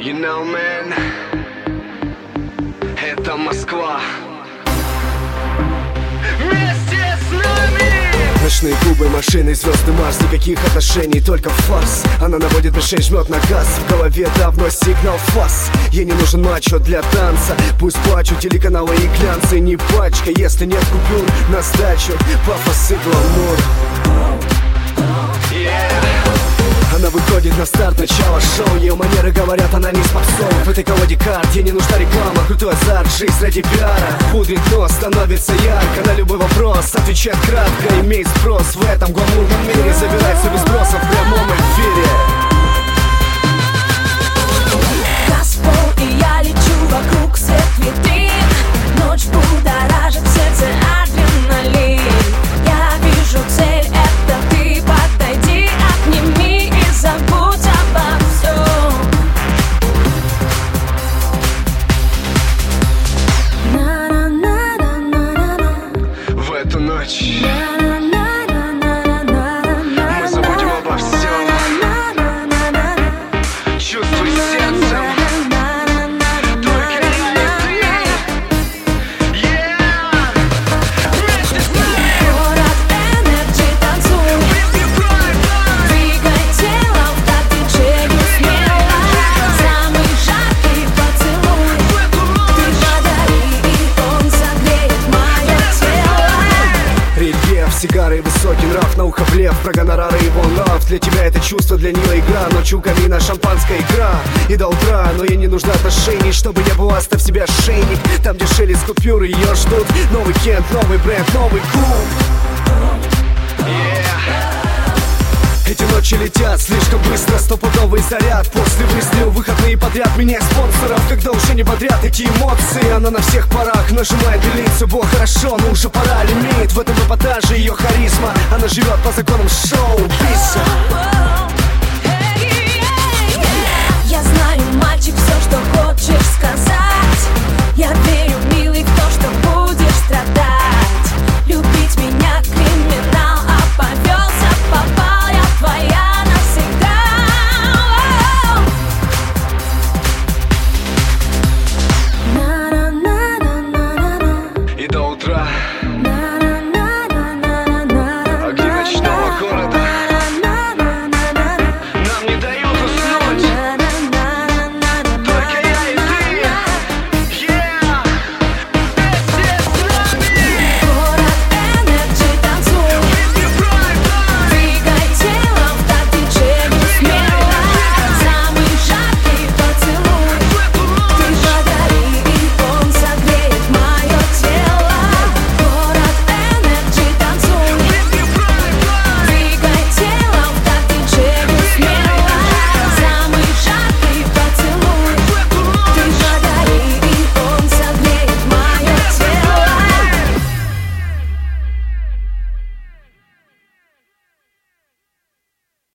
You know, man, это Москва. Вместе с нами! Ночные клубы, машины, звезды, Марс. Никаких отношений, только фарс. Она наводит мишень, жмет на газ. В голове давно сигнал фас. Ей не нужен мачо для танца. Пусть плачут телеканалы и глянцы. Не пачка, если нет купюр на сдачу. Пафос и гламур. Она выходит на старт, начало шоу. Ее манеры говорят, она не с попсом. В этой колоде карт, ей не нужна реклама. Крутой азарт, жизнь ради пиара. Пудрит нос, становится ярко. На любой вопрос отвечает кратко. Имеет спрос в этом гламурном мире. Забирается без спроса в прямом эфире. Газпол, и я лечу вокруг свет витрин. Ночь будоражит сердце, адреналин. Я вижу цель, это ты. Подойди, обними и забудь обо всем. В эту ночь мы забудем обо всем. Чувствуй сердцем, только я и ты. Вместе с нами. Город Энерджи, танцуй. Двигай тело в такт движению смело. Самый жаркий поцелуй ты подари, и он согреет мое тело. Рельеф, сигары, высокий нрав. На ухо блеф, про гонорары и лав. Для тебя это чувство, для нее игра. Ночью камина, шампанская игра. И до утра, но ей не нужно отношений. Чтобы не было, оставь себе ошейник. Там, где шелест купюры, ее ждут. Новый кент, новый бренд, новый клуб. Эти ночи летят слишком быстро, стопудовый заряд. После выстрела выходные подряд, меняй спонсоров. Когда уже не подряд эти эмоции. Она на всех парах нажимает делиться. Было хорошо, но уже пора, лимит. В этом эпатаже ее харизма. Она живет по законам шоу-бизнеса.